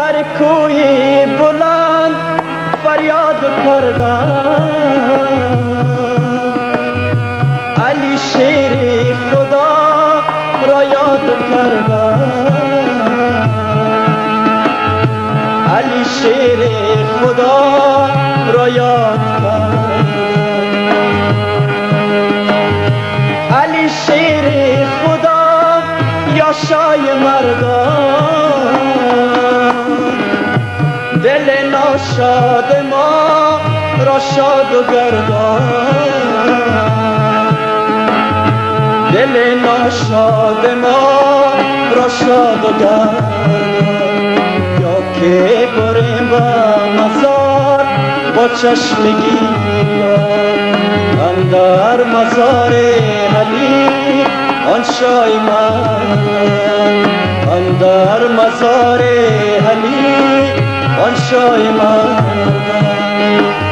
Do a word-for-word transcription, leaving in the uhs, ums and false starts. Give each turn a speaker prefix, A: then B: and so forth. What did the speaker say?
A: سر کوی بلند فریاد کردم علی شیر خدا را یاد کردم علی شیر خدا را یاد کردم علی شیر خدا یا شای مردان دل ناشاد ما را شاد و گردان دل ناشاد ما را شاد و گردان یا که بریم با مزار با چشم گیران اندر مزار علی آن شای من اندر مزار علی آن شای من